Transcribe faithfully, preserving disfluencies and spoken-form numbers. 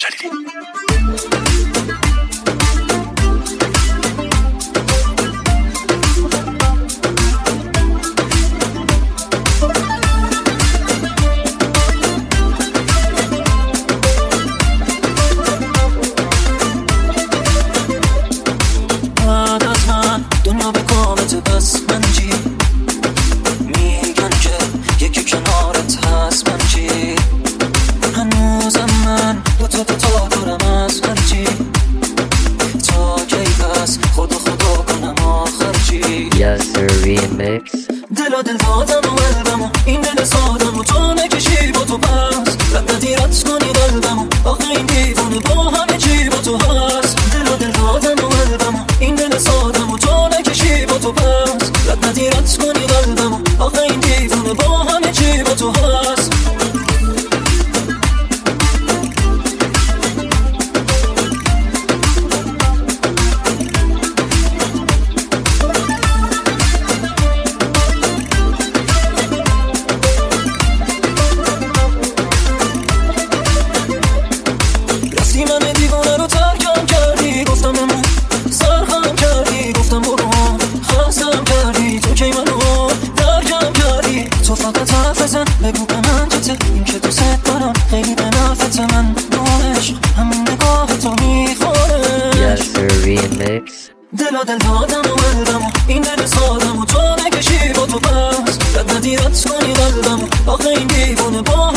جلیلی. دنیا به کامت بس من چی میگن که یکی کنارت هست من چی هنوزم من دو تا دو تا دارم از هر چی تا کی پس خدا خدا کنم آخر چی یاسر ریمیکس دل و دل دادم و قلبم و این دل سادم و تو نکشی با تو پس رد ندی رد کنی قلبم و آخه این دیوانه با همه چی با تو هست دل و دل دادم و قلبم و این دل سادم و تو نکشی با تو پس رد ندی رد کنی قلبم و آخه این دیوانه با همه چی با تو هست من دیوانه رو ترکم کردی گفتم بمون سرخم کردی گفتم برو خستم کردی تو کی منو درکم کردی تو فقط حرف بزن بگو به من چته این که دوست دارم خیلی به نفت من نوعش همین نگاه تو میخوره یاسر ریمیکس دل و دل دادم و قلبم و این دل سادم و تو نکشی با تو پس رد ندی رد کنی قلبم و آخه این دیوانه با